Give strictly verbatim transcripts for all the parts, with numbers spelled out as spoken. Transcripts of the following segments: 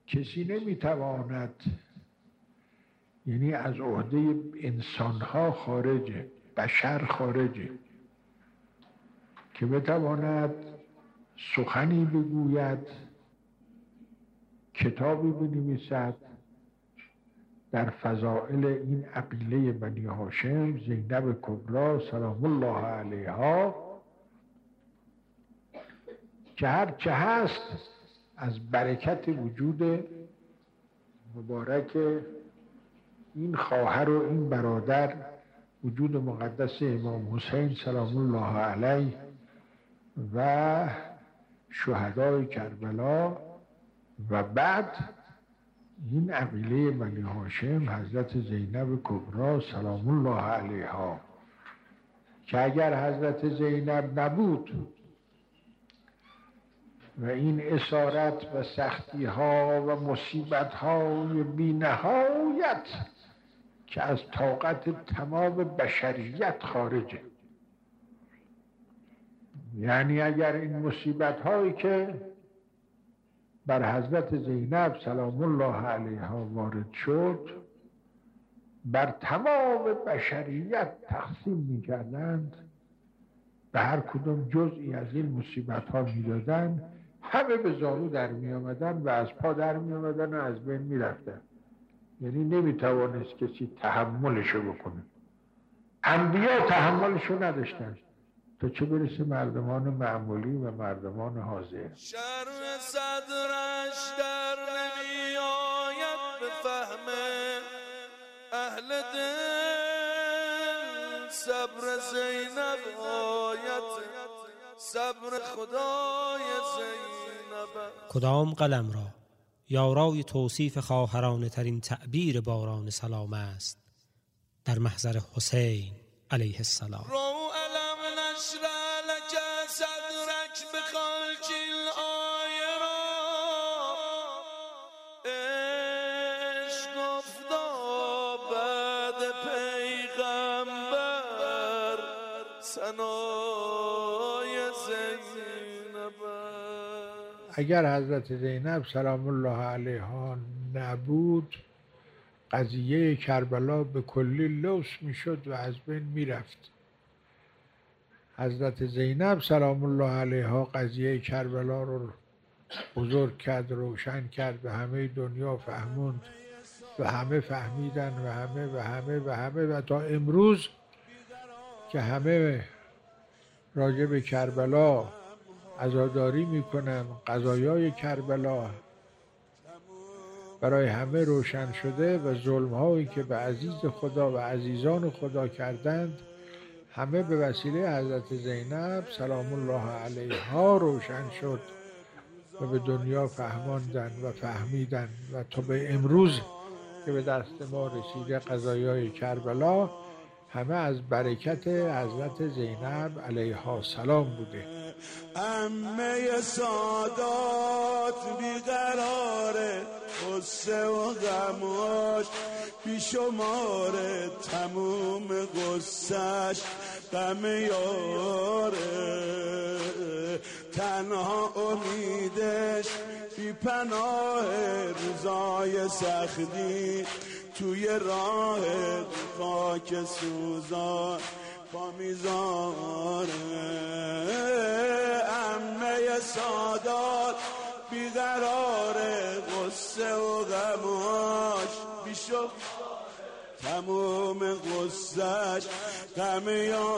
کسی نمیتواند، یعنی از عهده انسانها خارجه، بشر خارجه، که بتواند سخنی بگوید، کتابی بنویسد در فضائل این عقیله بنی هاشم، زینب کبری سلام الله علیها، که هر چه هست از برکت وجود مبارک این خواهر و این برادر، وجود مقدس امام حسین سلام الله علیه و شهدای کربلا، و بعد این عقیله بنی هاشم حضرت زینب کبری سلام الله علیها، که اگر حضرت زینب نبود و این اسارت و سختی ها و مصیبت های بی نهایت که از طاقت تمام بشریت خارجه، یعنی اگر این مصیبت هایی که بر حضرت زینب سلام الله علیها وارد شد بر تمام بشریت تقسیم می کردند، به هر کدوم جزئی از این مصیبت ها می دادن، همه به زانو در می آمدن و از پا در می آمدن و از بین می رفتن. یعنی نمی توانست کسی تحملشو بکنه. انبیا تحملشو نداشتن، تا چه برسه مردمان معمولی و مردمان حاضر. شر صدرش در نمی آید به فهم اهل دل، صبر زینب آیت صبر خدای زینب. کدام قلم را یارای توصیف خواهرانه ترین تعبیر باران سلام است در محضر حسین علیه السلام. رو علم نشر لک صدرک بخال چیل آیه را، عشق گفتا بعد پیغمبر ثنای زینب. اگر حضرت زینب سلام الله علیها نبود، قضیه کربلا به کلی لوث میشد و از بین میرفت. حضرت زینب سلام الله علیها قضیه کربلا رو بزرگ کرد، روشن کرد و همه دنیا فهموند و همه فهمیدن و همه و همه و همه و تا امروز که همه راجع به کربلا عزاداری میکنن، قضایای کربلا برای همه روشن شده و ظلم‌هایی که به عزیز خدا و عزیزان خدا کردند همه به وسیله حضرت زینب سلام الله علیها روشن شد و به دنیا فهماندن و فهمیدن و تا به امروز که به دست ما رسیده قضایای کربلا همه از برکت حضرت زینب علیها السلام بوده. عمه سادات بیقراره، قصه و غماش بیشماره، تموم قصهش غم یاره، تنها امیدش بی پناه روزای سختی توی راه خاک سوزان با میزاره. عمه سادات بیقراره، قصه و غماش بیشو تموم قصهش غم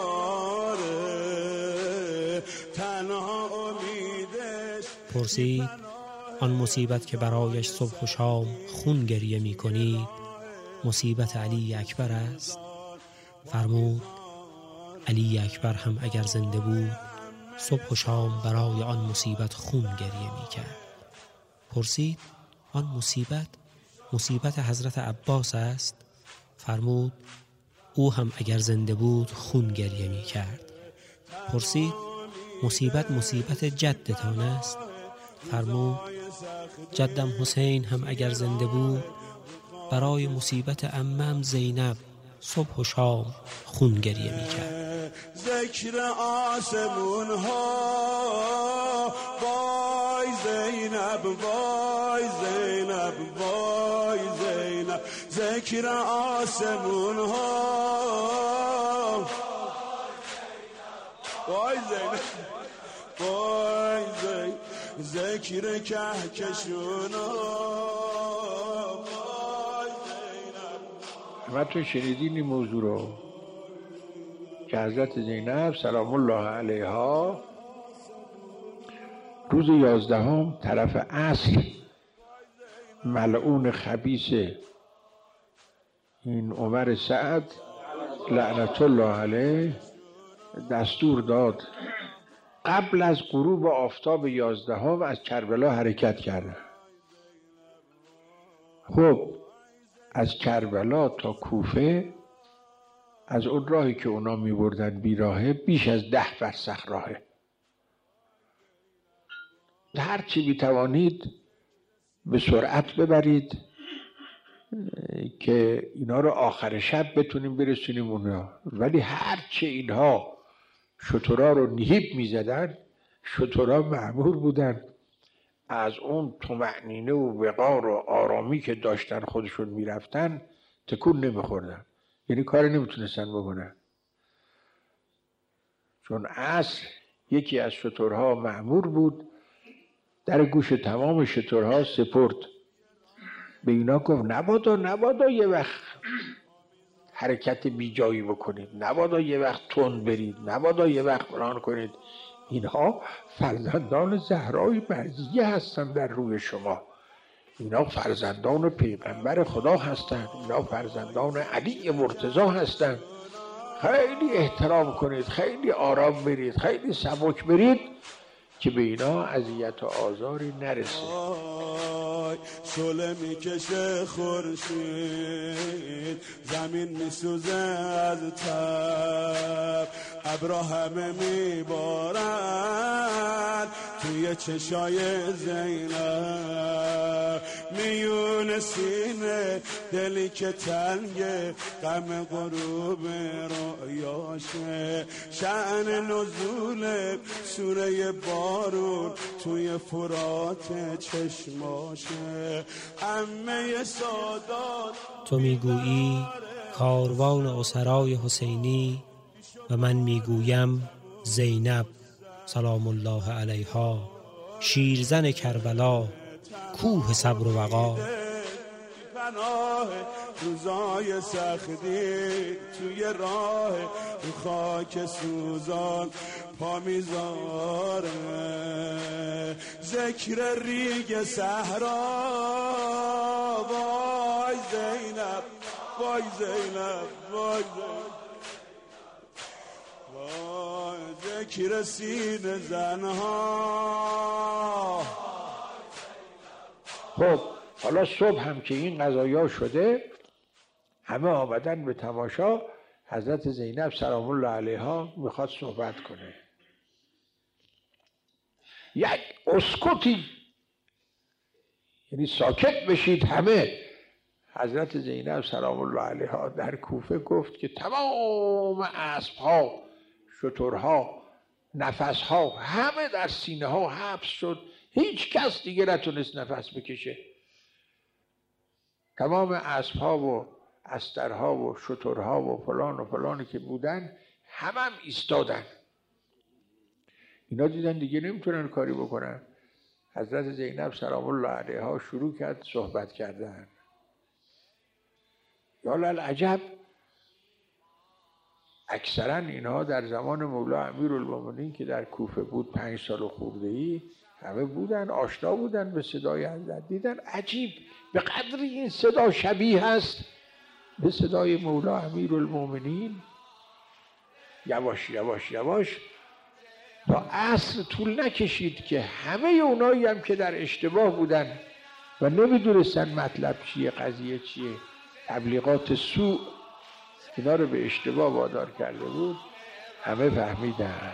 یاره، تنها امیدش. پرسید آن مصیبت که برایش صبح و شام خون گریه می کنید مصیبت علی اکبر است؟ فرمود علی اکبر هم اگر زنده بود صبح و شام برای آن مصیبت خون گریه می کرد. پرسید آن مصیبت مصیبت حضرت عباس است؟ فرمود او هم اگر زنده بود خون گریه می کرد. پرسید مصیبت مصیبت جدتان است؟ فرمود جدم حسین هم اگر زنده بود برای مصیبت عمم زینب صبح و شام خون گریه می کرد. ذکر آسمون ها وای زینب وای زینب وای زینب ذکر آسمون ها وای زینب وای زینب ذکر کهکشون ها وای زینب. همتون شنیدین این موضوع رو که حضرت زینب سلام الله علیها روز یازدهم طرف عصر ملعون خبیث این عمر سعد لعنت الله علیه دستور داد قبل از غروب آفتاب یازدهم از کربلا حرکت کردن. خب از کربلا تا کوفه از اون راهی که اونا می بردن بیراهه بیش از ده فرسخ راهه. هر چی بی توانید به سرعت ببرید که اینا رو آخر شب بتونیم برسونیم اونا. ولی هر چی اینها شترها رو نهیب می زدن، شترها مأمور بودن از اون طمأنینه و وقار و آرامی که داشتن خودشون می رفتن تکون نمی خوردن، یعنی کار نمیتونستن بکنن. چون عصر یکی از شترها مأمور بود در گوش تمام شترها سپرد به اینا گفت نبادا نبادا یه وقت حرکت بی جایی بکنید، نبادا یه وقت تند برید، نبادا یه وقت فلان کنید. اینها فرزندان زهرای مرضیه هستند در روی شما، اینا فرزندان پیغمبر خدا هستند، اینا فرزندان علی مرتضی هستند. خیلی احترام کنید، خیلی آرام برید، خیلی سبک برید که به اینا اذیت و آزاری نرسه. شعله میکشه خورشید، زمین میسوزه از تب، ابرا همه میبارن توی چشای زینب. میون سینه دلی که تنگه غم غروب رویاشه، شأن نزول سوره بارون توی فرات چشماشه. عمه سادات تو میگویی کاروان اسرای حسینی و من میگویم زینب سلام الله علیها شیرزن کربلا کوه صبر و وقا. پناه روزای سختی توی راه خاک سوزان پا میذاره، ذکر ریگ صحرا وای زینب وای زینب وای زینب وای ذکر سین زنها. خب حالا صبح هم که این قضایا شده همه آمدن به تماشا. حضرت زینب سلام الله علیها میخواد صحبت کنه. یک اسکوتی، یعنی ساکت بشید همه. حضرت زینب سلام الله علیها در کوفه گفت که تمام اسبها، شترها، نفسها همه در سینه ها حبس شد، هیچ کس دیگه نتونست نفس بکشه. تمام اسبها و استرها و شترها و فلان و فلانی که بودن همه هم ایستادن. اینا دیدن دیگه نمیتونن کاری بکنن. حضرت زینب سلام الله علیها شروع کرد صحبت کردن. یا للعجب اکثرا اینها در زمان مولا امیرالمومنین که در کوفه بود پنج سال و خورده‌ای همه بودن، آشنا بودن به صدای حضرت. دیدن عجیب به قدری این صدا شبیه هست به صدای مولا امیرالمومنین. یواش یواش یواش تا عصر طول نکشید که همه اونایی هم که در اشتباه بودن و نمیدونستن مطلب چیه، قضیه چیه، تبلیغات سوء اینا رو به اشتباه وادار کرده بود، همه فهمیدن.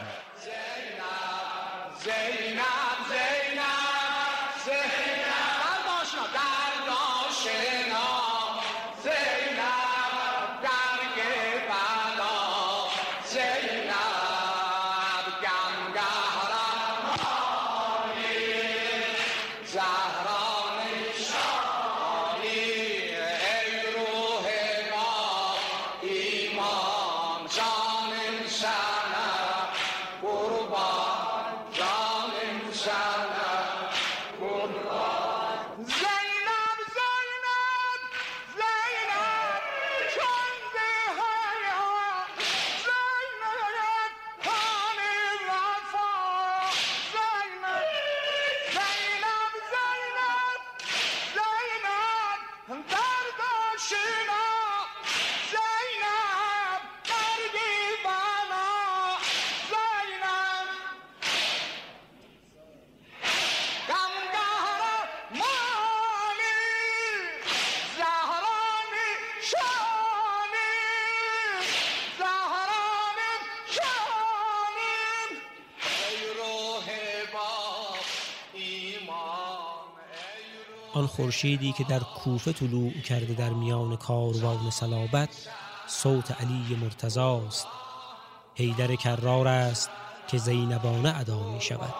آن خورشیدی که در کوفه طلوع کرده در میان کاروان صلابت صوت علی مرتضاست. حیدر کرار است که زینبانه ادا می شود.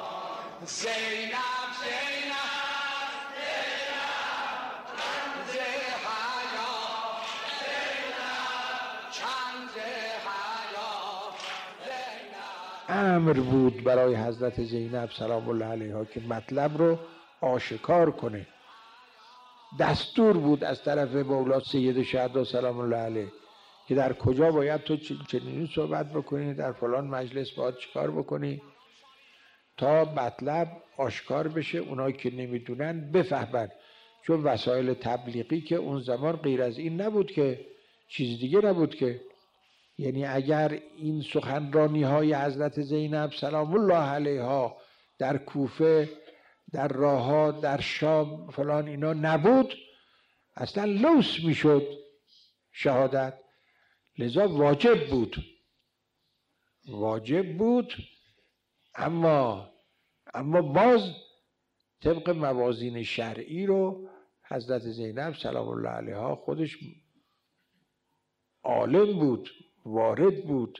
امر بود برای حضرت زینب سلام الله علیها که مطلب رو آشکار کنه. دستور بود از طرف مولا سید شهدا سلام الله علیه که در کجا باید تو چنین صحبت بکنی، در فلان مجلس باید چیکار بکنی، تا مطلب آشکار بشه، اونایی که نمیدونن بفهمن. چون وسایل تبلیغی که اون زمان غیر از این نبود، که چیز دیگه نبود که. یعنی اگر این سخنرانی های حضرت زینب سلام الله علیها در کوفه، در راه‌ها، در شام فلان اینا نبود، اصلا لوس میشد شهادت. لذا واجب بود واجب بود اما اما باز طبق موازین شرعی رو حضرت زینب سلام الله علیها خودش عالم بود، وارد بود،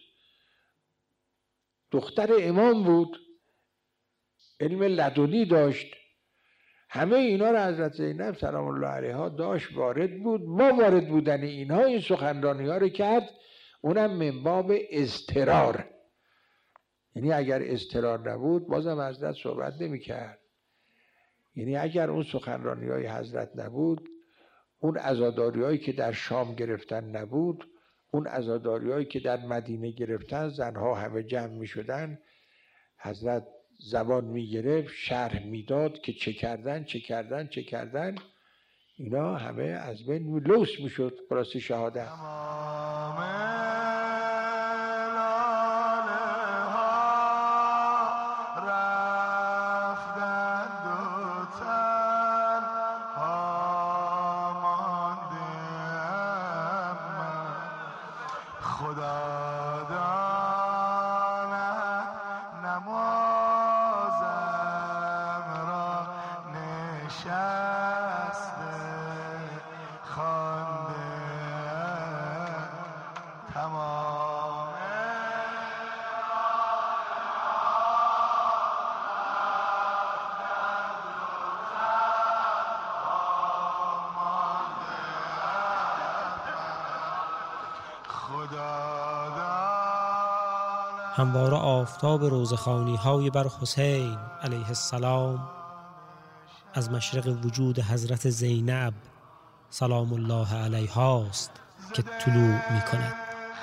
دختر امام بود، علم لدنی داشت. همه اینا رو حضرت زینب سلام الله علیها داشت، وارد بود. با وارد بودن اینها این سخنرانی ها رو کرد، اونم من باب اضطرار. یعنی اگر اضطرار نبود بازم حضرت صحبت نمی کرد. یعنی اگر اون سخنرانی های حضرت نبود، اون عزاداری هایی که در شام گرفتن نبود، اون عزاداری هایی که در مدینه گرفتن، زنها همه جمع می شدن، حضرت زبان می گرفت، شرح می داد که چه کردن چه کردن چه کردن، اینا همه از بین لوس می شد برای شهادت. همواره آفتاب روزخوانی های بر حسین علیه السلام از مشرق وجود حضرت زینب سلام الله علیها است که طلوع می کند.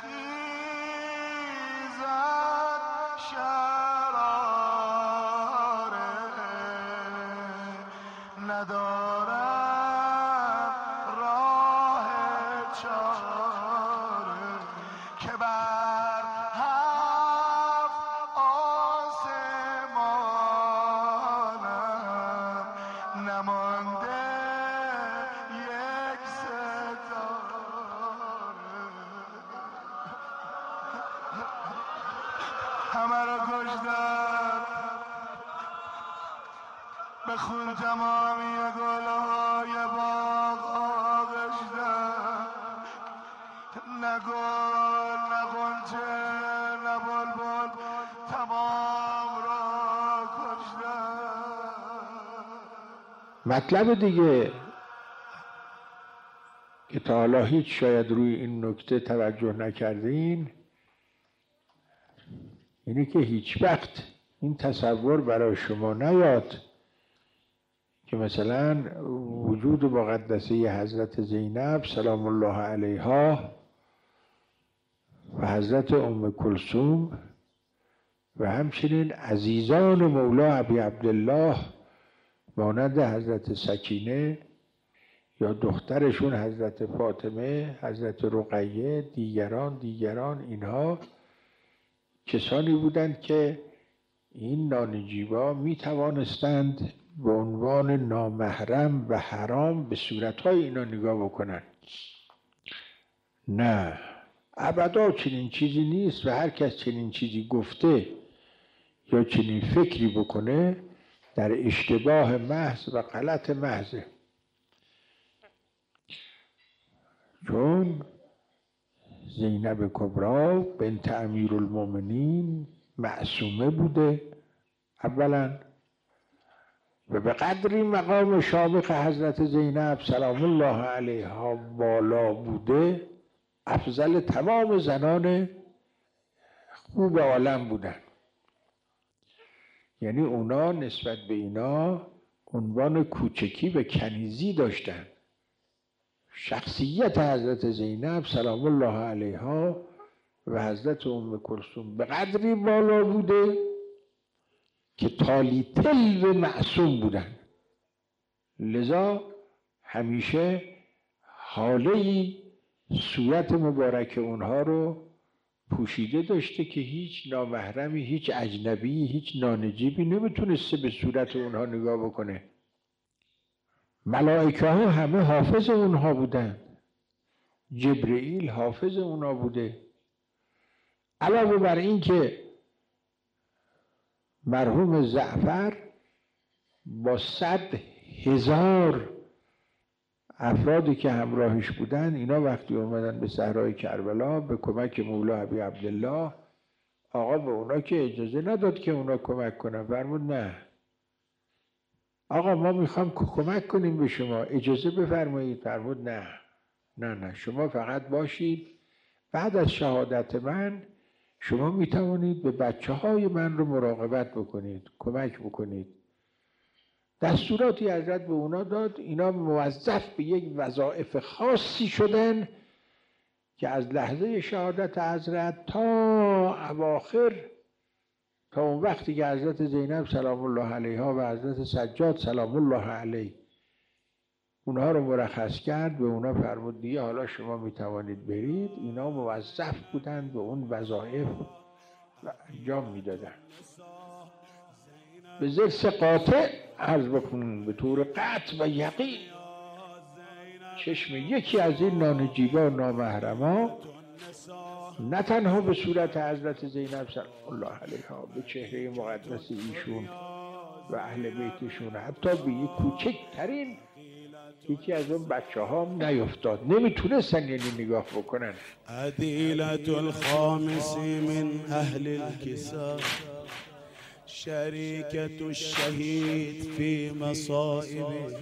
بخون تمامی گلهای باغ آغشتم، نه گل نه غنچه نه بلبل تمام را کشتم. مطلب دیگه که تا حالا هیچ شاید روی این نکته توجه نکردین اینه که هیچ وقت این تصور برای شما نیاد که مثلا وجود مقدسه حضرت زینب سلام الله علیها و حضرت ام کلثوم و همچنین عزیزان مولا ابی عبدالله مانند حضرت سکینه یا دخترشون حضرت فاطمه، حضرت رقیه، دیگران دیگران اینها کسانی بودند که این نانجیبا می توانستند به عنوان نامحرم و حرام به صورتهای اینا نگاه بکنن. نه، ابدا چنین چیزی نیست و هر کس چنین چیزی گفته یا چنین فکری بکنه در اشتباه محض و غلط محضه. چون زینب کبرا بنت امیرالمومنین معصومه بوده اولا و به قدری مقام شامخ حضرت زینب سلام الله علیها بالا بوده افضل تمام زنان خوب عالم بودن. یعنی اونا نسبت به اینا عنوان کوچکی و کنیزی داشتن. شخصیت حضرت زینب سلام الله علیها و حضرت ام کلثوم به قدری بالا بوده که تالی تل و معصوم بودن. لذا همیشه حاله‌ای صورت مبارک اونها رو پوشیده داشته که هیچ نامحرمی، هیچ اجنبی، هیچ نانجیبی نمیتونسته به صورت اونها نگاه بکنه. ملائکه ها همه حافظ اونها بودن. جبرئیل حافظ اونها بوده. علاوه بر این که مرحوم جعفر با صد هزار افرادی که همراهش بودن، اینا وقتی اومدن به صحرای کربلا به کمک مولا ابی عبدالله، آقا به اونا که اجازه نداد که اونا کمک کنن. فرمود نه آقا ما میخوام کمک کنیم به شما، اجازه بفرمایید. فرمود نه نه نه شما فقط باشید، بعد از شهادت من شما میتوانید به بچه های من رو مراقبت بکنید، کمک بکنید. دستوراتی حضرت به اونا داد، اینا موظف به یک وظایف خاصی شدن که از لحظه شهادت حضرت تا اواخر، تا اون وقتی که حضرت زینب سلام الله علیها و حضرت سجاد سلام الله علیه اونها رو مرخص کرد، به اونا فرمود دیگه حالا شما میتوانید برید. اینا موظف بودند به اون وظایف و انجام میدادن. به ذکر قاطع عرض بکنم به طور قطع و یقین چشم یکی از این نانجیبا و نامحرما نه تنها به صورت حضرت زینب سلام الله علیها، به چهره مقدس ایشون و اهل بیتشون، حتی به یک کوچکترین یکی از اون بچه ها نیفتاد، نمیتونستن یعنی نگاه بکنن. عدیلت الخامسی من اهل الكسا شریکت الشهید فی مصائبه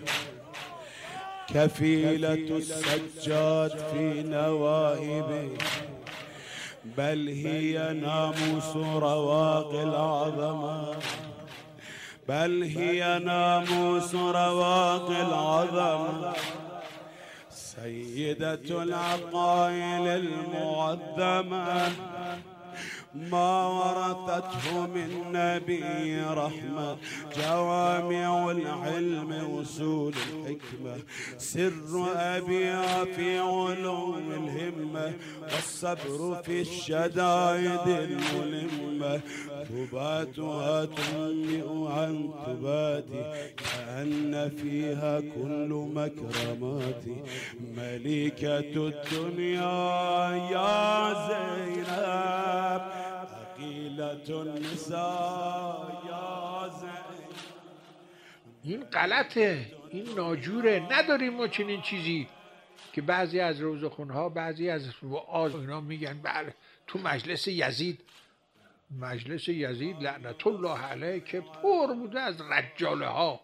کفیلت السجاد فی نوائبه بل هي ناموس رواق العظمه بل هي ناموس رواق العظمه سيدة العقائل المعظمه ما ورثته من نبي رحمة جوامع العلم وصول الحكمة سر أبيها في علوم الهمة والصبر في الشدائد الملمة تباتها تنبئ عن تباتي كأن فيها كل مكرمات ملكة الدنيا يا زينب این غلطه، این ناجوره. نداریم ما چنین چیزی که بعضی از روزخونها، بعضی از وعاظ اینا میگن بله تو مجلس یزید، مجلس یزید لعنت الله علیه که پر بوده از رجاله ها،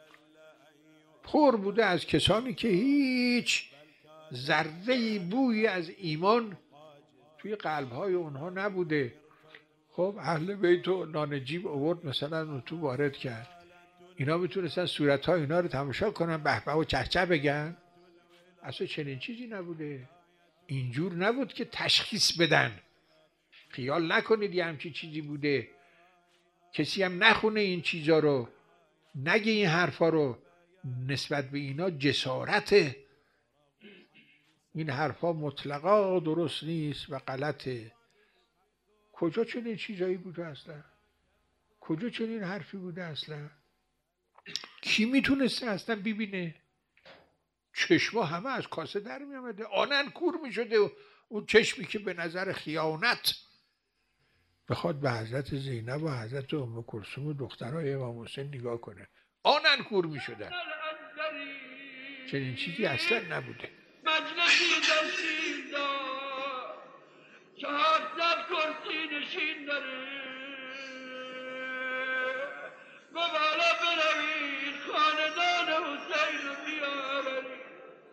پر بوده از کسانی که هیچ ذره‌ای بویی از ایمان توی قلب‌های اونها نبوده. خب اهل بیت و نانجیب آورد مثلا اون تو وارد کرد، اینا میتونستن صورت‌های اینا رو تماشا کنن، به به و چهچه بگن. اصلا چنین چیزی نبوده. اینجور نبود که تشخیص بدن. خیال نکنید یه همچین چیزی بوده. کسی هم نخونه این چیزا رو، نگه این حرفا رو. نسبت به اینا جسارته. این حرفا مطلقا درست نیست و غلطه. کجا چنین چیزایی بوده اصلا؟ کجا چنین حرفی بوده اصلا؟ کی میتونسته اصلا ببینه؟ چشما همه از کاسه در می آمده، آنن کور می شده و اون چشمی که به نظر خیانت بخواد به حضرت زینب و حضرت ام کلثوم و دخترای امام حسین نگاه کنه، آنن کور می شدن. چنین چیزی اصلا نبوده. مجلسی داشتیم دار که حضرت کرسی نشین داره، به بالا بروید خاندان حسین رو بیاورید.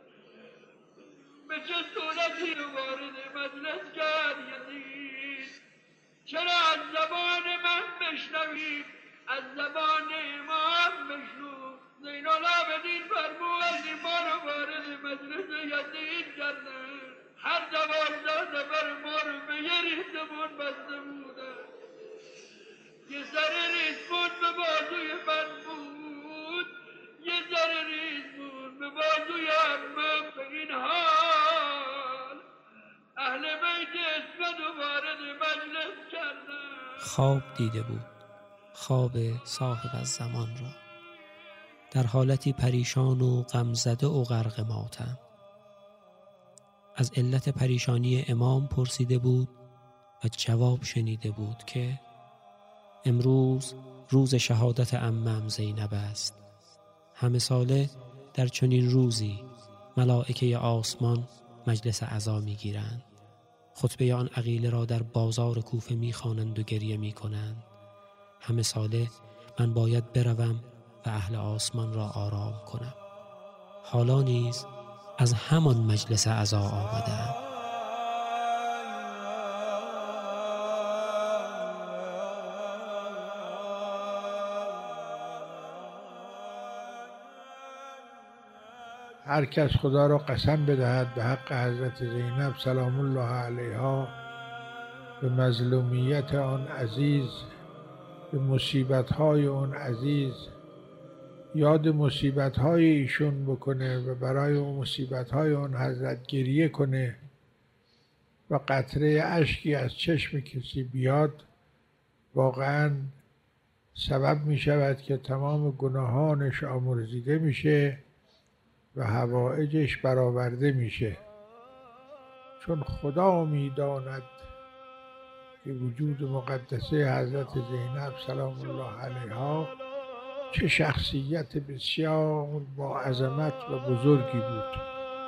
به چه صورتی رو وارد مجلس کرد یزید؟ چرا از زبان من بشنوید، از زبان امام بشنو. زین العابدین فرمود ما رو وارد مجلس یزید کردن. هر دوازده نفر ما رو به یه ریسمون بسته بودن. یه سر ریسمون به بازوی من بود، یه سر ریسمون به بازوی امم. به این حال اهل بیت اسمت رو وارد مجلس کردن. خواب دیده بود، خواب صاحب از زمان را، در حالتی پریشان و غمزده و غرق ماتم. از علت پریشانی امام پرسیده بود و جواب شنیده بود که امروز روز شهادت عمم زینب است. همه ساله در چنین روزی ملائکه آسمان مجلس عزا می گیرند. خطبه آن عقیله را در بازار کوفه می خوانند و گریه می کنند. همه ساله من باید بروم و اهل آسمان را آرام کنم. حالا نیز از همان مجلس عزا آمدم. هر کس خدا را قسم بدهد به حق حضرت زینب سلام الله علیها، به مظلومیت آن عزیز، به مصیبت‌های اون عزیز، یاد مصیبت‌های ایشون بکنه و برای اون مصیبت‌های اون حضرت گریه کنه و قطره اشکی از چشم کسی بیاد، واقعاً سبب می شود که تمام گناهانش آمرزیده میشه و حوائجش برآورده میشه. چون خدا میداند که وجود مقدسه حضرت زینب سلام الله علیها چه شخصیت بسیار با عظمت و بزرگی بود.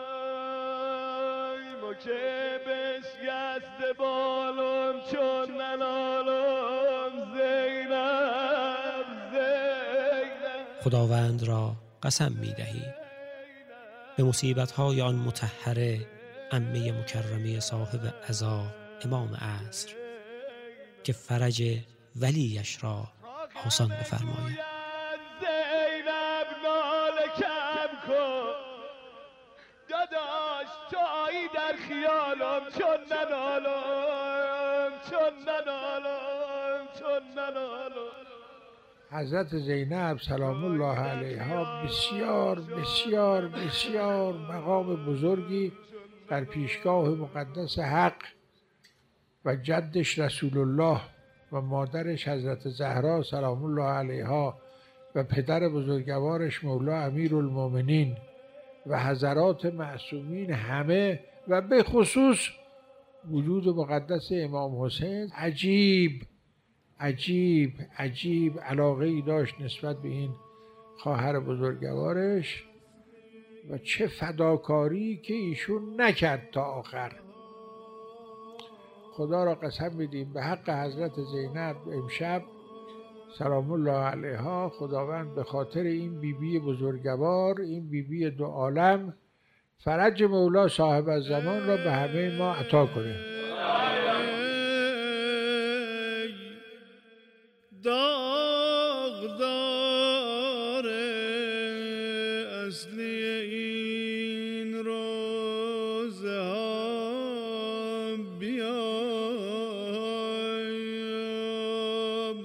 که بشکست بالم چون ننالم زینب زینب. خداوند را قسم می دهی به مصیبت‌های آن مطهره عمه مکرمه صاحب عزا امام عصر که فرج ولیش را آسان بفرماید. زینب ناله کم کن داداش، تویی در خیالم چون ننالم چون ننالم چون ننالم. حضرت زینب سلام الله علیها بسیار بسیار بسیار مقام بزرگی در پیشگاه مقدس حق و جدش رسول الله و مادرش حضرت زهرا سلام الله علیها و پدر بزرگوارش مولا امیرالمومنین و حضرات معصومین همه و به خصوص وجود مقدس امام حسین عجیب عجیب عجیب علاقه ای داشت نسبت به این خواهر بزرگوارش و چه فداکاری که ایشون نکرد تا آخر. خدا را قسم میدیم به حق حضرت زینب امشب سلام الله علیها خداوند به خاطر این بیبی بزرگوار، این بیبی دو عالم، فرج مولا صاحب الزمان را به همه ما عطا کنه. داغ دار این روزه ها بیایم،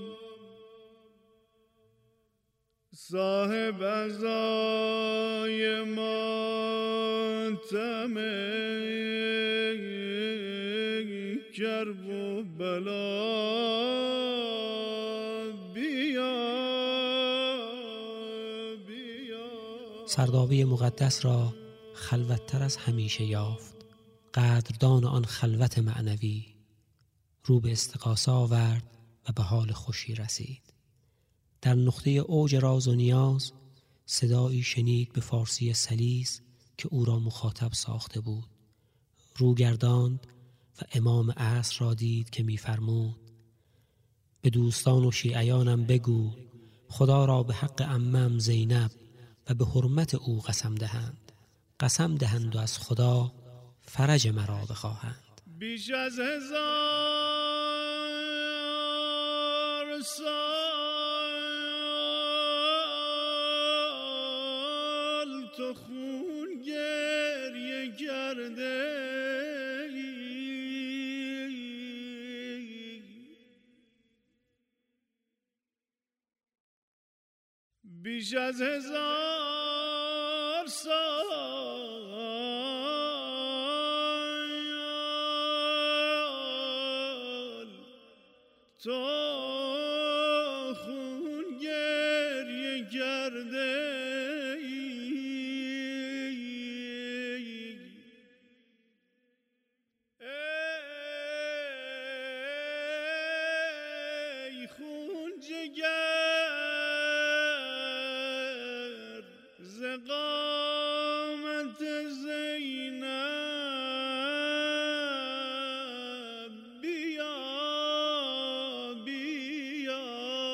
صاحب ازای ماتم کرب و بلا بیا بیا. سردابه مقدس را خلوتتر از همیشه یافت. قدردان آن خلوت معنوی رو به استغاثه آورد و به حال خوشی رسید. در نقطه اوج راز و نیاز صدایی شنید به فارسی سلیس که او را مخاطب ساخته بود. رو گرداند و امام عصر را دید که می‌فرمود: به دوستان و شیعیانم بگو خدا را به حق عمم زینب و به حرمت او قسم دهند قسم دهند و از خدا فرج مرا بخواهند. بیش از هزار سال تو خون گریه کرده، بیش از هزار سال تو خون گریه کرده، ای خون جگر ز قامت زینب بیا بیا.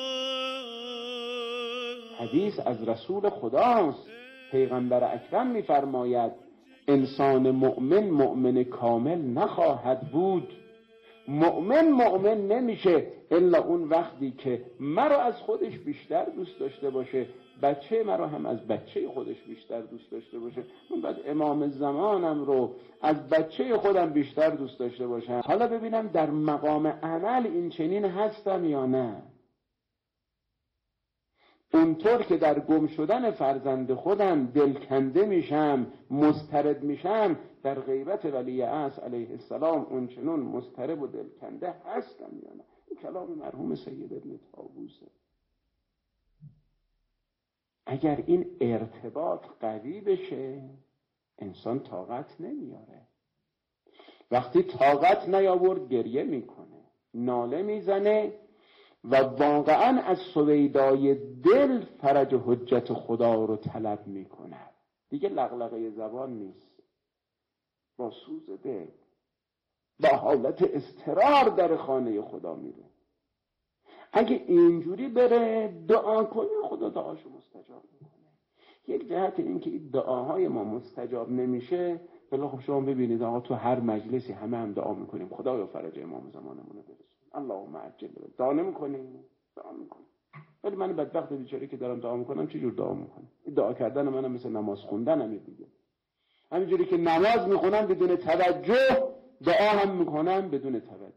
حدیث از رسول خداست. پیغمبر اکرم می‌فرماید انسان مؤمن مؤمن کامل نخواهد بود. مؤمن مؤمن نمیشه الا اون وقتی که مرا از خودش بیشتر دوست داشته باشه، بچه مرا هم از بچه خودش بیشتر دوست داشته باشه. من بعد امام زمانم رو از بچه خودم بیشتر دوست داشته باشم. حالا ببینم در مقام عمل این چنین هستم یا نه. اونطور که در گم شدن فرزند خودم دلکنده میشم، مضطرب میشم، در غیبت ولی عصر علیه السلام اون چنون مضطرب و دلکنده هستم یا نه. این کلام مرحوم سید ابن طاووسه. اگر این ارتباط قوی بشه انسان طاقت نمیاره. وقتی طاقت نیاورد گریه میکنه، ناله میزنه و واقعا از سویدای دل فرج حجت خدا رو طلب میکنه. دیگه لغلغه زبان نیست، با سوز دل، با حالت اضطرار در خانه خدا میره. اگه اینجوری بره دعا کنه خدا دعاشو مستجاب میکنه. یک جهت این که این دعاهای ما مستجاب نمیشه، بلا خب شما ببینید آقا تو هر مجلسی همه هم دعا میکنیم خدایا فرج امام زمانمون رو برسون، اللهم عجل، دعا نمیکنیم، دعا میکنیم. ولی من بدبخت بیچاره که دارم دعا میکنم چجور دعا میکنم؟ این دعا کردن منم مثل نماز خوندنم دیگه. همینجوری که نماز میخونم بدون توجه، دعا هم میکنم بدون توجه.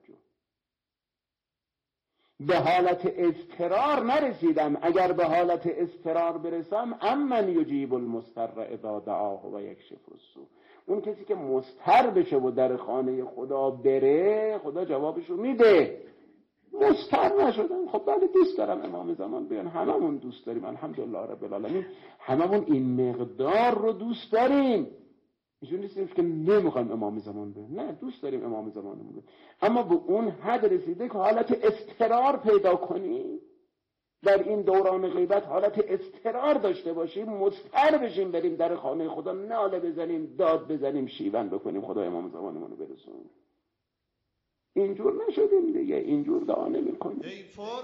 به حالت اضطرار نرسیدم. اگر به حالت اضطرار برسم امن یجیب المضطر اذا دعاه و یکشف السوء، اون کسی که مضطر بشه و در خانه خدا بره خدا جوابشو میده. مضطر نشدم، خب بله دوست دارم امام زمان بیان، هممون دوست داریم الحمدلله رب العالمین، هممون این مقدار رو دوست داریم. اینجور نیستیم که نمیخوایم امام زمان بیان، نه دوست داریم امام زمانمون بیان، اما به اون حد رسیده که حالت اضطرار پیدا کنیم. در این دوران غیبت حالت اضطرار داشته باشیم، مضطر بشیم بریم در خانه خدا ناله بزنیم، داد بزنیم، شیون بکنیم خدا امام زمانمون رو برسون. اینجور نشدیم دیگه، اینجور دعا نمی کنیم. ای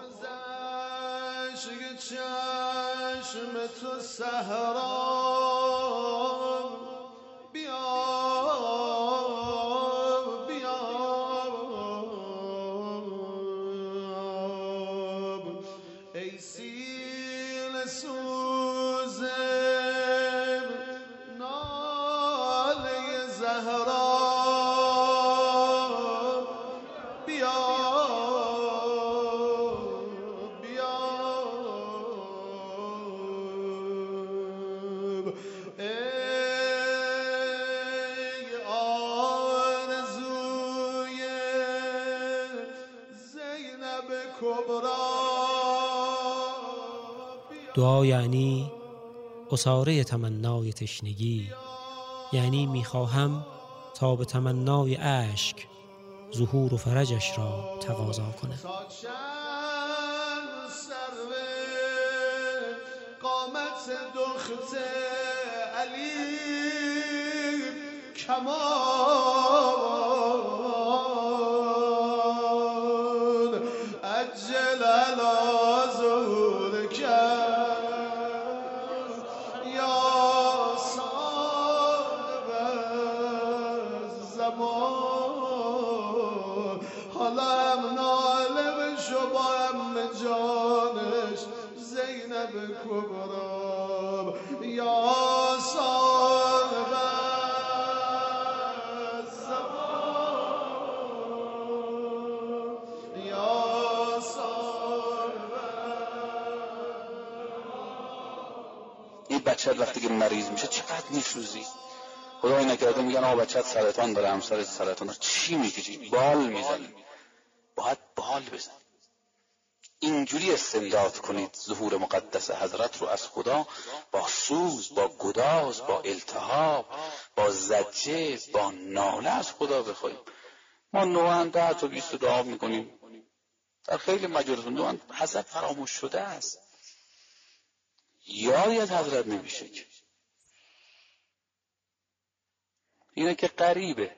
پرزش چشم تو صحرا بیا بیا ای سیل سوز صحرا بیا بیا ای آرزوی زینب کبرا. دعا یعنی اساره تمنای تشنگی، یعنی میخواهم تا به تمنای اشک ظهور و فرجش را تقاضا کنم. سرو قامت دخت علی کمان عجل علی ظهور کرد یا صاحب زمان. حالم ناله بشو با ام جانش زینب کبرا یا صاحب زمان یا صاحب. این بچه وقتی که مریض میشه چقدر میسوزی. خدای نکرده میگن آقا بچه‌ت سرطان داره، همسرت سرطان داره، چی میکشی؟ بال میزنی. باید بال بزن. اینجوری استمداد کنید ظهور مقدس حضرت رو از خدا، با سوز، با گداز، با التهاب، با زجه، با ناله از خدا بخوایم. ما نوعاً ده تا بیست دعا میکنیم در خیلی مجالس، نوعاً حضرت فراموش شده است، یادی از حضرت نمیشه که. اینه که غریبه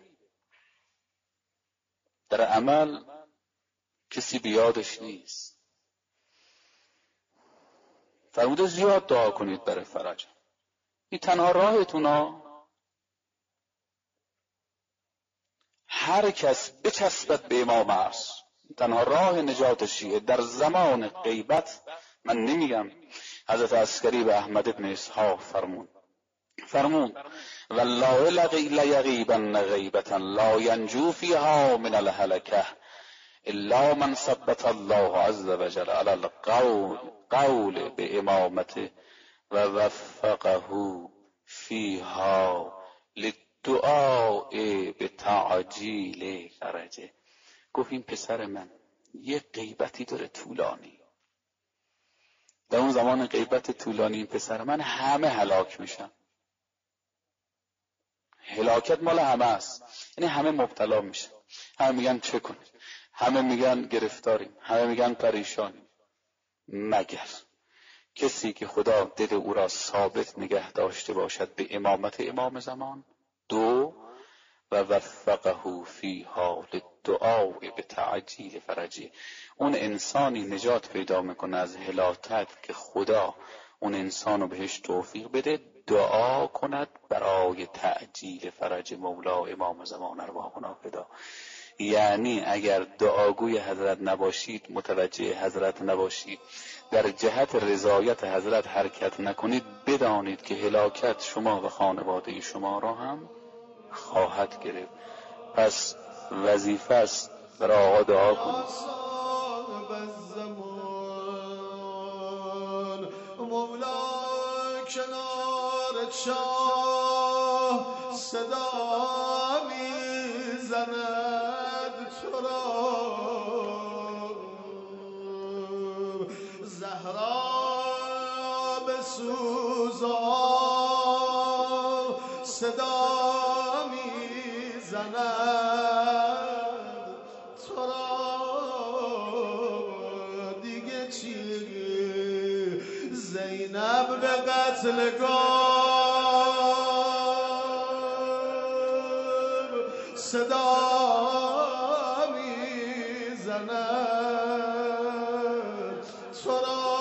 در عمل کسی بیادش نیست. فرموده زیاد دعا کنید برای فرج. این تنها راهتون ها. هر کس بچسبد به امام است، تنها راه نجات شیعه در زمان غیبت. من نمیگم، حضرت عسکری به احمد ابن اسحاق فرمون فرمون والله لیغیبن غیبتا لا ینجو فیها من الهلکه الا من ثبت الله عز وجل علی القول قول به امامته و وفقه فیها للدعاء به تعجیل فرجه. گفت این پسر من یه غیبتی داره طولانی، در اون زمان غیبت طولانی این پسر من همه هلاک میشن. هلاکت مال همه است، یعنی همه مبتلا میشن، همه میگن چه کنیم، همه میگن گرفتاریم، همه میگن پریشانیم، مگر کسی که خدا دل او را ثابت نگه داشته باشد به امامت امام زمان. دو و وفقه فیها للدعاء به تعجیل فرجه. اون انسانی نجات پیدا میکنه از هلاکت که خدا اون انسانو بهش توفیق بده دعا کند برای تعجیل فرج مولا امام زمان ارواحنا فدا. یعنی اگر دعاگوی حضرت نباشید، متوجه حضرت نباشید، در جهت رضایت حضرت حرکت نکنید، بدانید که هلاکت شما و خانواده شما را هم خواهد گرفت. پس وظیفه است برای آقا دعا کنید. مولا کنار چاه صدا میزند تو را، زهرا به سوزا صدا میزند تو را، دیگه چی زینب به قتلگاه صدا میزند تو را،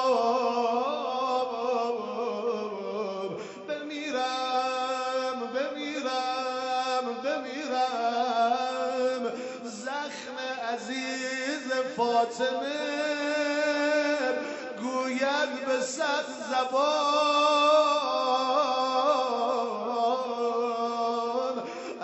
بمیرم بمیرم بمیرم زخم عزیز فاطمه گوید به صد زبان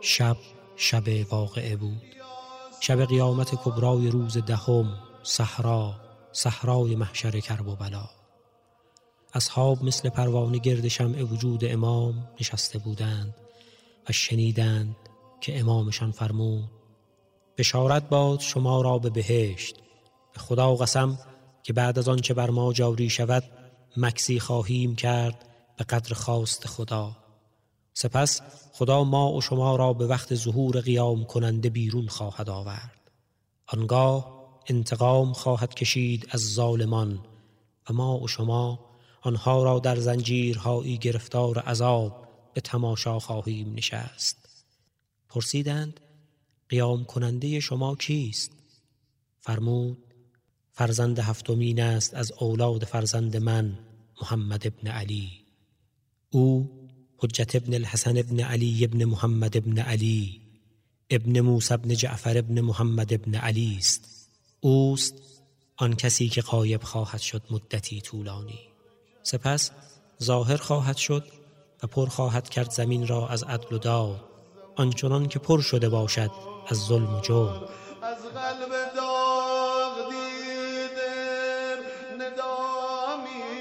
شب شب واقعه بود، شب قیامت کبرای روز دهم، صحرا صحرای محشر کرب و بلا. اصحاب مثل پروانه گرد شمع وجود امام نشسته بودند و شنیدند که امامشان فرمود بشارت باد شما را به بهشت. به خدا قسم که بعد از آن چه بر ما جاری شود مکسی خواهیم کرد به قدر خواست خدا. سپس خدا ما و شما را به وقت ظهور قیام کننده بیرون خواهد آورد. آنگاه انتقام خواهد کشید از ظالمان و ما و شما آنها را در زنجیرهایی گرفتار عذاب به تماشا خواهیم نشست. پرسیدند قیام کننده شما کیست؟ فرمود فرزند هفتمین است از اولاد فرزند من محمد ابن علی. او حجت ابن الحسن ابن علی ابن محمد ابن علی ابن موسی ابن جعفر ابن محمد ابن علی است. اوست آن کسی که غایب خواهد شد مدتی طولانی، سپس ظاهر خواهد شد و پر خواهد کرد زمین را از عدل و داد، آنچنان که پر شده باشد از ظلم و جور. از قلب داغ دیدم ندا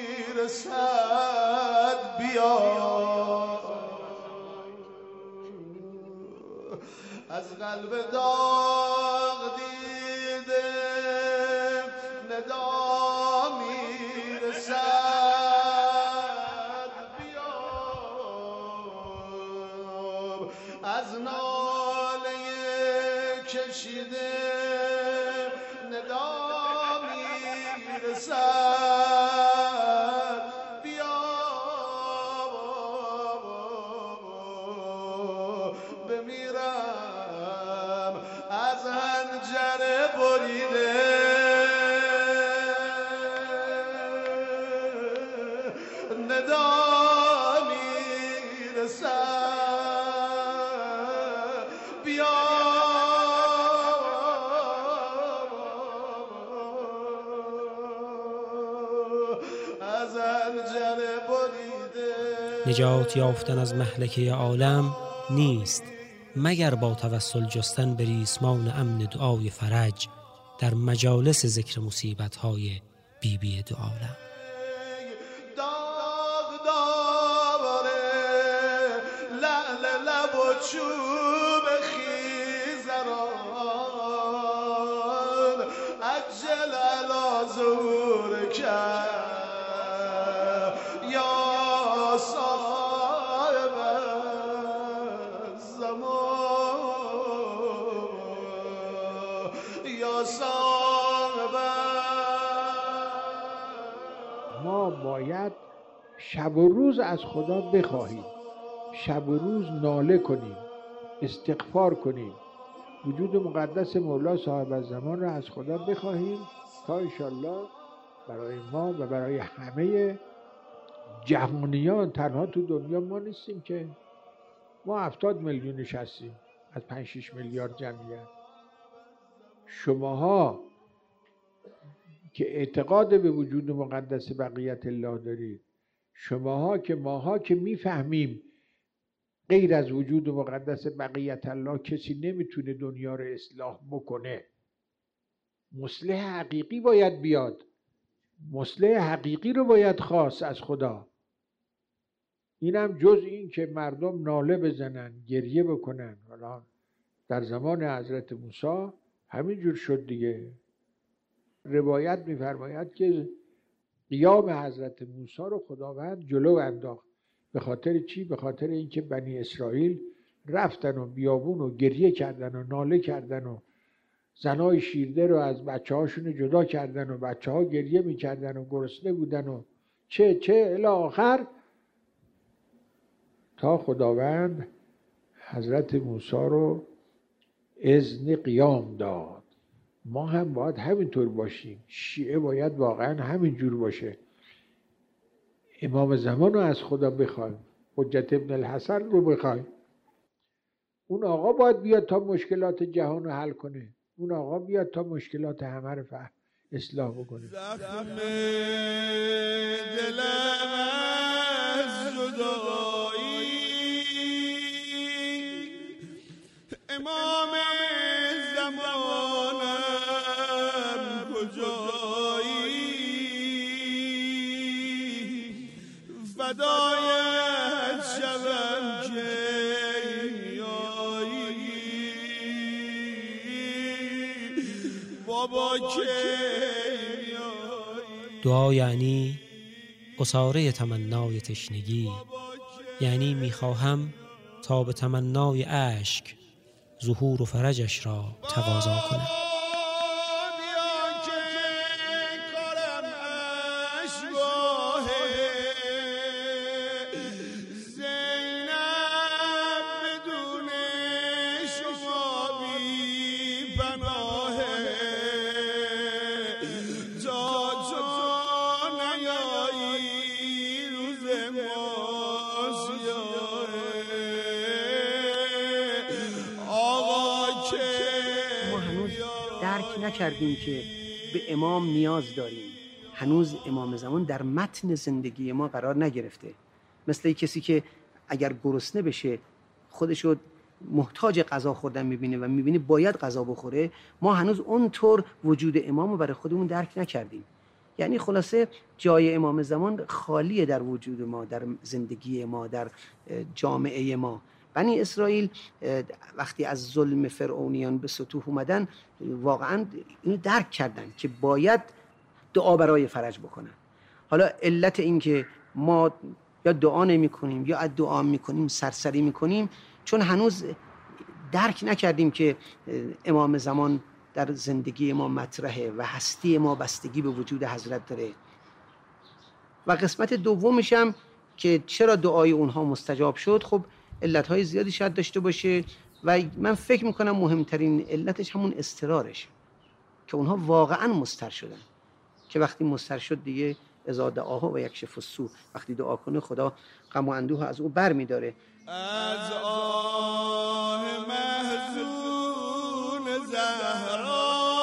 میرسد بیا، از قلب داغ دیدم ندا میرسد بیا، از ناله کشیده ندا میرسد بیا، بمیرم از حنجره بریده ندا میرسد بیا، از حنجره بریده. نجات یافتن از مهلکه عالم نیست مگر با توسل جستن به ریسمان امن دعای فرج در مجالس ذکر مصیبت‌های بی بی دو عالم. داغ داره لعل لب و چوب خیزران عجل علا ظهور کرد یا صاحب الزمان یا صاحب. ما باید شب و روز از خدا بخواهیم، شب و روز ناله کنیم، استغفار کنیم، وجود مقدس مولا صاحب الزمان را از خدا بخواهیم تا انشالله برای ما و برای همه جهانیان، تنها تو دنیا ما نیستیم که، ما هفتاد میلیونش هستیم از پنج شش میلیارد جمعیت. شماها که اعتقاد به وجود مقدس بقیت الله دارید، شماها که ماها که میفهمیم غیر از وجود مقدس بقیت الله کسی نمیتونه دنیا رو اصلاح بکنه، مصلح حقیقی باید بیاد، مصلح حقیقی رو باید خواست از خدا. اینم جز این که مردم ناله بزنن، گریه بکنن. حالا در زمان حضرت موسی همینجور شد دیگه. روایت میفرماید که قیام حضرت موسی رو خداوند جلو انداخت. به خاطر چی؟ به خاطر اینکه بنی اسرائیل رفتن و بیابون و گریه کردن و ناله کردن و زنای شیرده رو از بچه هاشون جدا کردن و بچه ها گریه میکردن و گرسنه بودن و چه چه الی آخر، تا خداوند حضرت موسی رو اذن قیام داد. ما هم باید همینطور باشیم. شیعه باید واقعا همینجور باشه. امام زمان رو از خدا بخوایم، حجت ابن الحسن رو بخوایم. اون آقا باید بیاد تا مشکلات جهان رو حل کنه. اون آقا بیاد تا مشکلات همه رو فهم اصلاح بکنه. زخم دلم از جدایی امام زمانم کجایی فدایت شوم که میایی بابا که میایی. دعا یعنی اساره تمنای تشنگی، یعنی میخواهم تا به تمنای اشک ظهور و فرجش را تقاضا کنم. نکردیم که به امام نیاز داریم. هنوز امام زمان در متن زندگی ما قرار نگرفته. مثل کسی که اگر گرسنه بشه خودشو محتاج غذا خوردن میبینه و میبینه باید غذا بخوره، ما هنوز اونطور وجود امام رو برای خودمون درک نکردیم. یعنی خلاصه جای امام زمان خالیه در وجود ما، در زندگی ما، در جامعه ما. بنی اسرائیل وقتی از ظلم فرعونیان به سطوح اومدن واقعا اینو درک کردن که باید دعا برای فرج بکنن. حالا علت این که ما یا دعا نمی کنیم یا از دعا می کنیم سرسری می کنیم چون هنوز درک نکردیم که امام زمان در زندگی ما مطرحه و هستی ما بستگی به وجود حضرت داره. و قسمت دومش هم که چرا دعای اونها مستجاب شد، خب علتهای زیادی شاید داشته باشه و من فکر میکنم مهمترین علتش همون استرارش که اونها واقعا مستر شدن، که وقتی مستر شد دیگه اذا دعاها و یکشف السوء، وقتی دعا کنه خدا غم و اندوه از او بر میداره. از آه محزون زهرا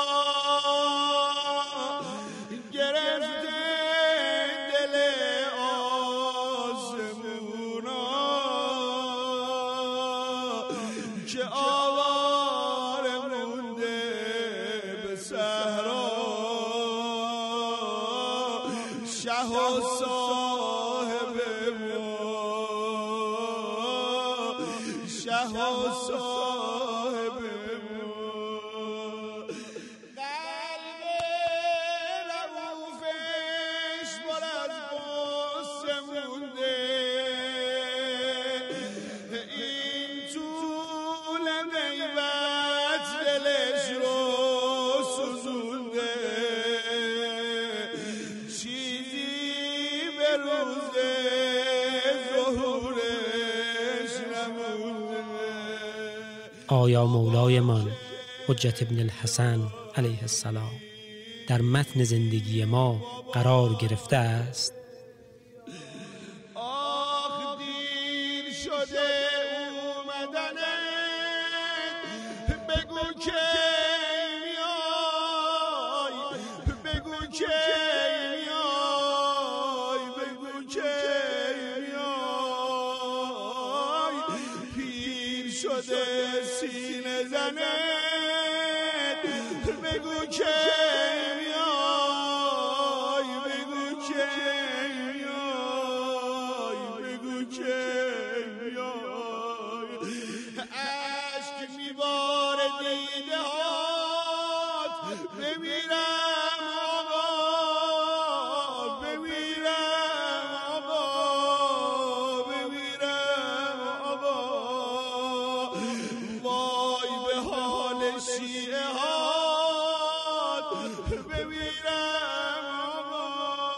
آیا مولای من حجت ابن الحسن علیه السلام در متن زندگی ما قرار گرفته است؟ آخ دیر شده اومدنه، بگو که میای، بگو که میای، بگو که میای. پیر شده سینه زنه، بگو که میای، بگو که میای، بگو که میای. عشق میباره دیده هات، بمیرم آقا، بمیرم آقا، بمیرم آقا. وای به حال شیعه هات، بمیرم آقا،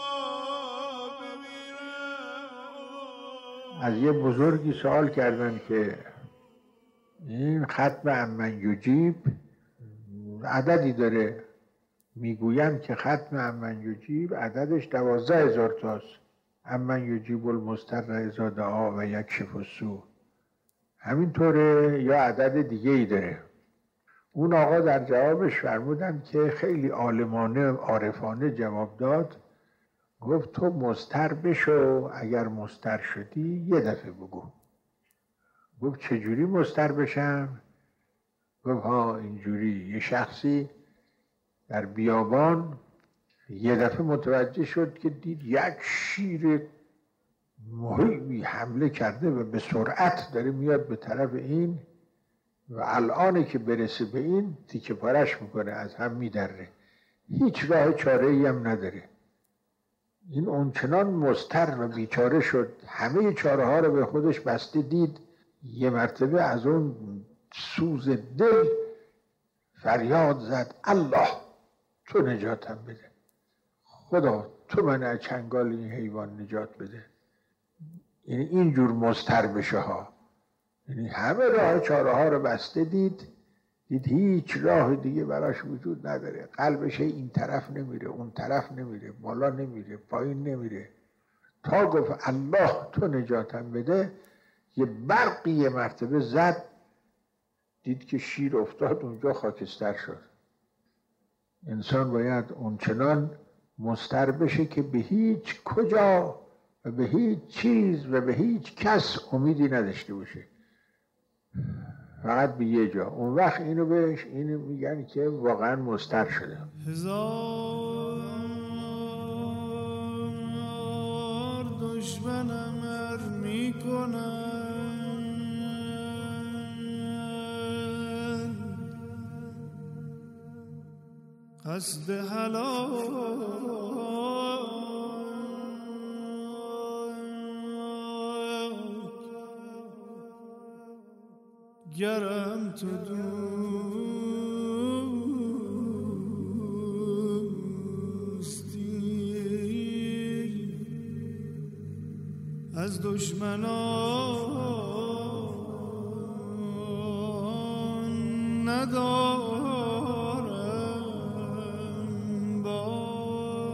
بمیرم آقا. از یه بزرگی سوال کردن که این ختم امن یجیب عددی داره، میگویم که ختم امن یجیب عددش دوازده هزار تاست. امن یجیب المضطر اذا دعا و یکشف السوء همینطوره یا عدد دیگه ای داره؟ اون آقا در جوابش فرمودن که خیلی عالمانه عارفانه جواب داد، گفت تو مضطر بشو، اگر مضطر شدی یه دفعه بگو. گفت چجوری مضطر بشم؟ گفت ها اینجوری. یه شخصی در بیابان یه دفعه متوجه شد که دید یک شیر مهیبی حمله کرده و به سرعت داره میاد به طرف این و الان که برسه به این تیکه پارش میکنه، از هم میدره، هیچ راه چاره ای هم نداره. این اونچنان مضطر و بیچاره شد، همه چاره ها رو به خودش بسته دید. یه مرتبه از اون سوز دل فریاد زد الله تو نجاتم بده، خدا تو من از چنگال این حیوان نجات بده. یعنی اینجور مضطر بشه ها، یعنی همه راه چاره ها رو بسته دید، دید هیچ راه دیگه براش وجود نداره. قلبش این طرف نمیره اون طرف نمیره، بالا نمیره پایین نمیره، تا گفت الله تو نجاتم بده. یه برقی یه مرتبه زد، دید که شیر افتاد اونجا خاکستر شد. انسان باید اونچنان مضطر بشه که به هیچ کجا و به هیچ چیز و به هیچ کس امیدی نداشته باشه، فقط به یه جا. اون وقت اینو بهش اینو میگن که واقعا مضطر شده. هزار دشمنم ار میکنن قصد هلاک گرم تو دوستی از دشمنان ندارم با.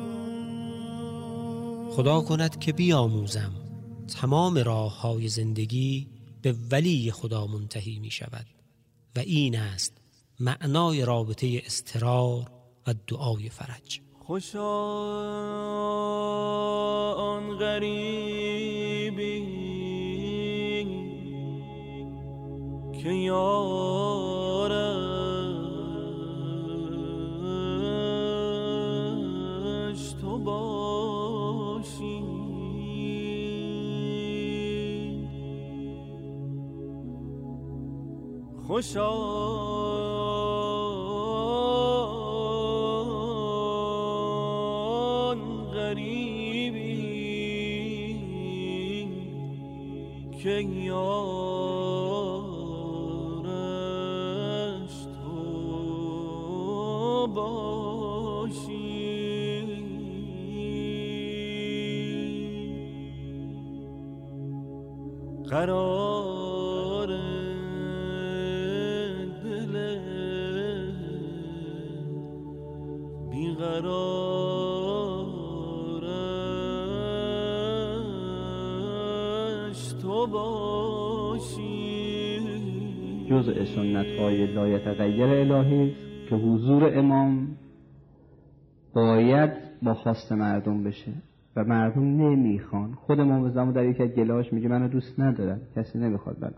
خدا کند که بیاموزم تمام راه های زندگی به ولی خدا منتهی می شود و این است معنای رابطه اضطرار و دعای فرج. خوشا آن غریبی که یارش تو باشی، خوشا آن غریبی که یارش تو باشی. قرار دل بیقرارش تو باشی. جزء سنت‌های لا یتغیر الهی است که حضور امام باید با خواست مردم بشه و مردم نمیخوان. خود امام زمان در یکی از گله‌هاش میگه منو دوست ندارن، کسی نمیخواد منو.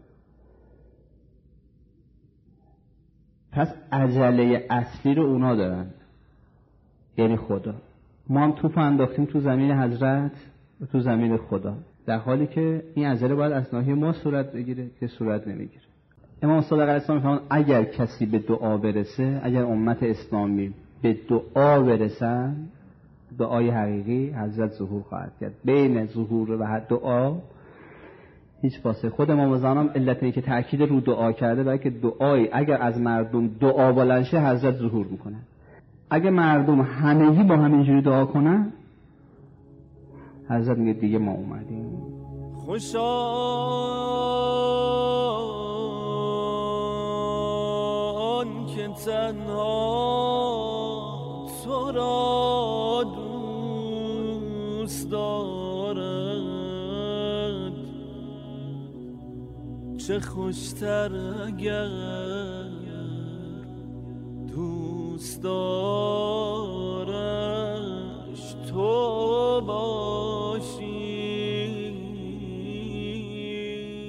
پس عجله اصلی رو اونا دارن، یعنی خدا. ما هم توپ انداختیم تو زمین حضرت و تو زمین خدا، در حالی که این عجله باید از ناحیه ما صورت بگیره که صورت نمیگیره. امام صادق علیه السلام فرمود اگر کسی به دعا برسه، اگر امت اسلامی به دعا برسن، دعای حقیقی، حضرت ظهور خواهد کرد. بین ظهور و دعا هیچ فاصله. خود امام زمان علت اینه که تاکید رو دعا کرده برای که دعای اگر از مردم دعا بلند شه حضرت ظهور میکنه. اگه مردم همگی با همینجوری دعا کنن، حضرت میگه دیگه ما اومدیم. خوشا آن که تنها تو را دوست دارد، چه خوشتر اگر دوست دارش تو باشی.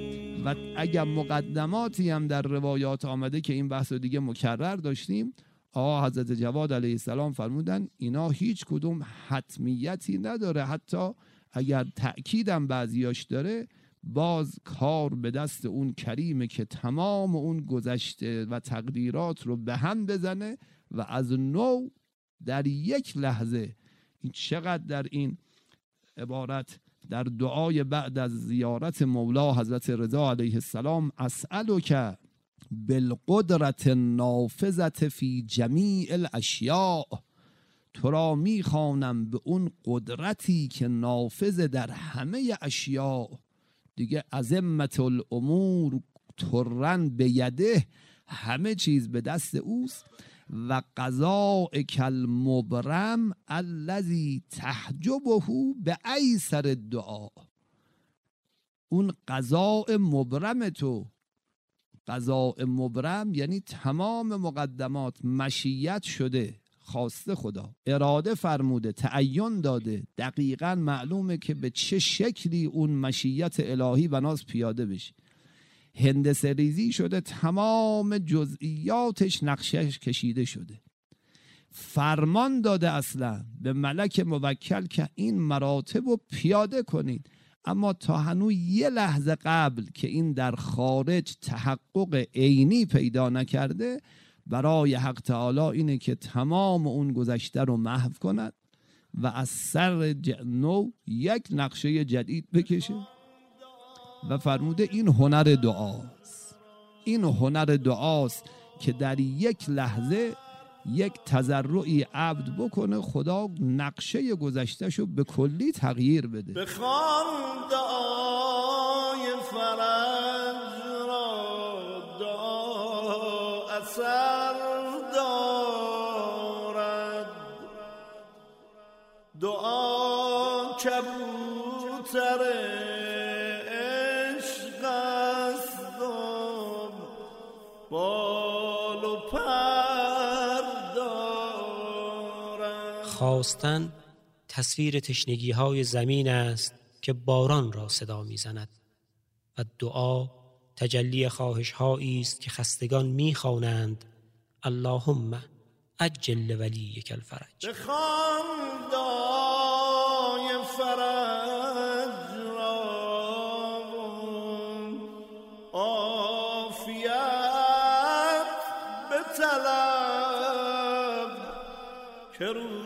و اگر مقدماتی هم در روایات آمده که این بحث رو دیگه مکرر داشتیم، آقا حضرت جواد علیه السلام فرمودن اینا هیچ کدوم حتمیتی نداره، حتی اگر تأکیدم بعضیاش داره، باز کار به دست اون کریمه که تمام اون گذشته و تقدیرات رو به هم بزنه و از نو در یک لحظه. این چقدر در این عبارت در دعای بعد از زیارت مولا حضرت رضا علیه السلام، اسألک بالقدرت النافذة فی جمیع الاشیاء، تو را میخوانم به اون قدرتی که نافذ در همه اشیاء دیگه، عظمت الامور ترن به یده، همه چیز به دست اوست، و قضاء کالمبرم الذی تحجبه به ایسر الدعا، اون قضاء مبرم تو، قضاء مبرم یعنی تمام مقدمات مشیت شده، خواسته خدا، اراده فرموده، تعین داده، دقیقا معلومه که به چه شکلی اون مشیت الهی بناس پیاده بشه، هندسه ریزی شده، تمام جزئیاتش نقشش کشیده شده، فرمان داده اصلا به ملک موکل که این مراتب رو پیاده کنید. اما تا هنوز یه لحظه قبل که این در خارج تحقق عینی پیدا نکرده، برای حق تعالی اینه که تمام اون گذشته رو محو کند و از سر نو یک نقشه جدید بکشه و فرموده این هنر دعاست. این هنر دعاست که در یک لحظه یک تضرعی عبد بکنه، خدا نقشه گذشتهشو به کلی تغییر بده. بخوان دعای فرج را، دعا اثر دارد، دعا کبوتر عشق است و بال و پر دارد. خواستن تصویر تشنگی های زمین است که باران را صدا می زند و دعا تجلی خواهش هایی است که خستگان می خوانند اللهم عجل ولیک الفرج. بخوان دعای فرج را، عافیت بطلب که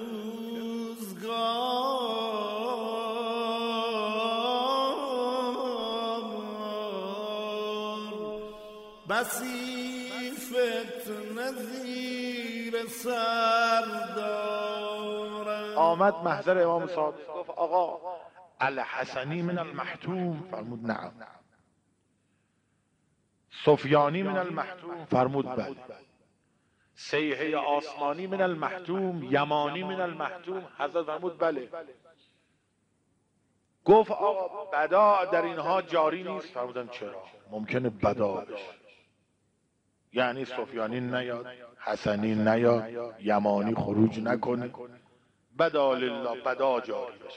بسی فتنه زیر سر دارد. آمد محضر امام صادق گفت آقا الحسنی من المحتوم؟ فرمود نعم. سفیانی من المحتوم؟ فرمود بله. سیحه آسمانی من المحتوم؟ یمانی من المحتوم؟ حضرت فرمود بله. گفت آقا بدا در اینها جاری نیست؟ فرمودن چرا؟ ممکنه بدا بشه، یعنی سفیانی نیاد، حسنی نیاد، یمانی خروج نکنه، بدا لله بدا جاری بشه.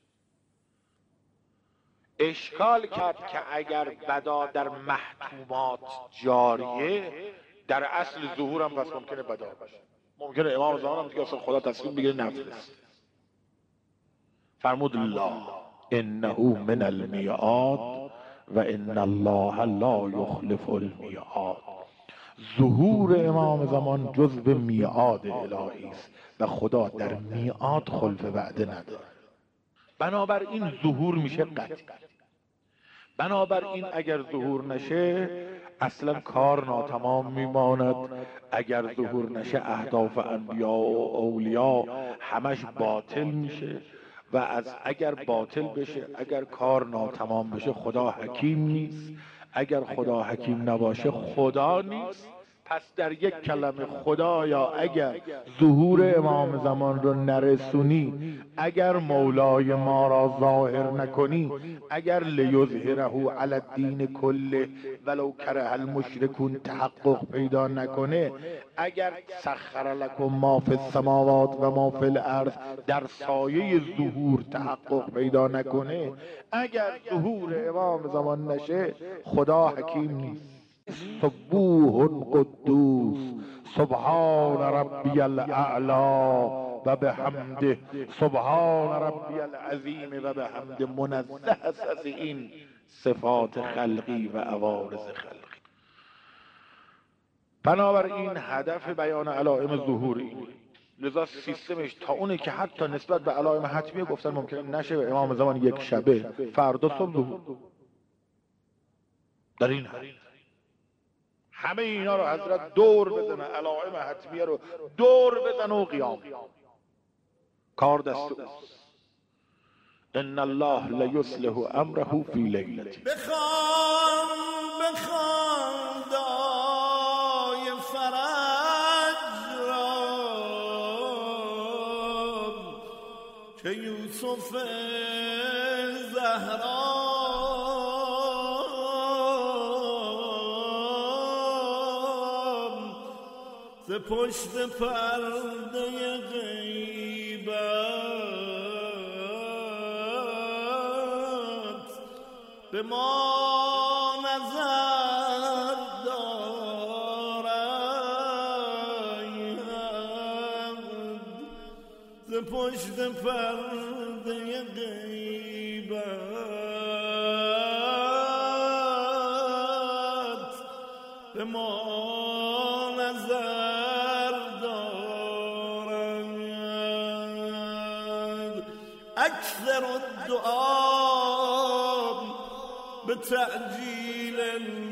اشکال کرد که اگر بدا در محتومات جاریه، در اصل ظهور هم پس ممکنه بدا بشه. ممکنه امام زمان هم دیگه اصلا خدا تصمیم بگیره نفرست. فرمود الله انه من المیعاد و ان الله لا یخلف المیعاد. ظهور امام زمان جزو میعاد الهی است و خدا در میعاد خلف وعده نداره. بنابراین ظهور میشه قطعی. بنابراین اگر ظهور نشه اصلا کار ناتمام میماند. اگر ظهور نشه اهداف انبیا و اولیا همش باطل میشه و از اگر باطل بشه، اگر کار ناتمام بشه، خدا حکیم نیست. اگر خدا حکیم نباشه خدا نیست. پس در یک کلمه خدایا اگر ظهور امام زمان رو نرسونی، اگر مولای ما را ظاهر نکنی، اگر لیظهره علی الدین کله ولو کره المشرکون تحقق پیدا نکنه، اگر سخر لکم ما فی السماوات و ما فی الارض در سایه ظهور تحقق پیدا نکنه، اگر ظهور امام زمان نشه، خدا حکیم نیست. سبوح قدوس سبحان ربی الاعلا و به حمده سبحان ربی العظیم و به حمده، منزه است از این صفات خلقی و عوارض خلقی. بنابراین هدف بیان علائم ظهور اینه، لذا سیستمش تا اونه که حتی نسبت به علائم حتمیه گفتن ممکنه نشه امام زمان یک شبه، فردا صبح ظهور. در این حد همه اینا رو حضرت دور بزنه، علائم حتمیه رو دور بزنه و قیام کار دست اوست. ان الله لیصلح امره فی لیلتی. بخوان بخوان دای فرج را که یوسف زهرا ز پشت پرده غیبت به ما نظر دارد، ز پشت پرده غیبت به ما نظر دارد. اکثر الدعا به تعجیل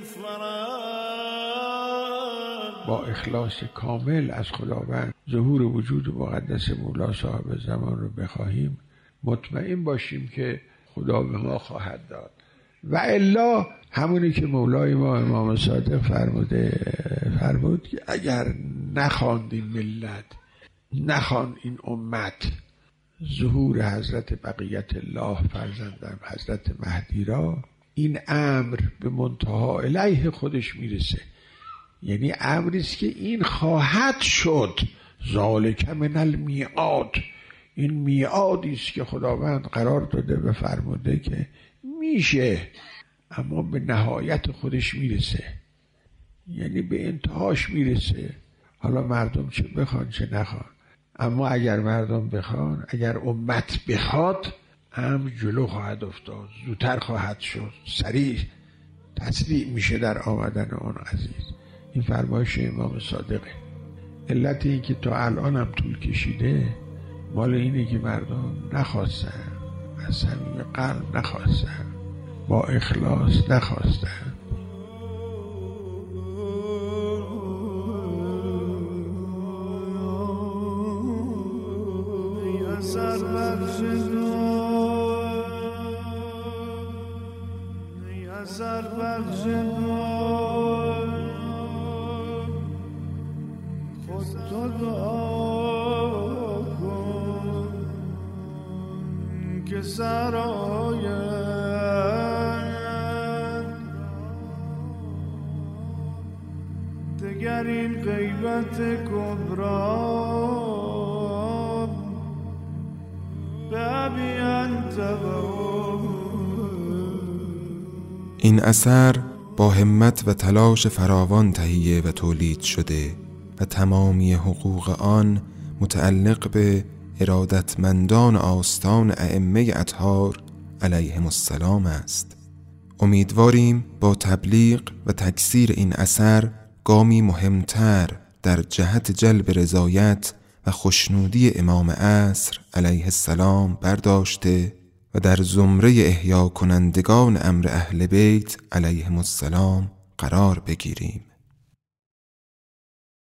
الفرج. با اخلاص کامل از خداوند ظهور وجود مقدس مولا صاحب زمان رو بخواهیم، مطمئن باشیم که خدا به ما خواهد داد. و الا همونی که مولای ما امام صادق فرموده فرمود که اگر نخواند این ملت، نخواند این امت ظهور حضرت بقیت الله فرزندم حضرت مهدی را، این امر به منتها الیه خودش میرسه. یعنی امری است که این خواهد شد، ذالک من المیعاد، این میعادی است که خداوند قرار داده و فرموده که میشه، اما به نهایت خودش میرسه، یعنی به انتهاش میرسه. حالا مردم چه بخوان چه نخوان، اما اگر مردم بخوان، اگر امت بخواد، امر جلو خواهد افتاد، زودتر خواهد شد، سریع تسریع میشه در آمدن آن عزیز. این فرمایش امام صادقه. علت این که تا الان هم طول کشیده مال اینه که مردم نخواستن، از صمیم قلب نخواستن، با اخلاص نخواستن. که سراید دگر این غیبت کبرا به ابی انت و این اثر با همت و تلاش فراوان تهیه و تولید شده و تمامی حقوق آن متعلق به ارادتمندان آستان ائمه اطهار علیهم السلام است. امیدواریم با تبلیغ و تکثیر این اثر گامی مهمتر در جهت جلب رضایت و خوشنودی امام عصر علیه السلام برداشته و در زمره احیا کنندگان امر اهل بیت علیهم السلام قرار بگیریم.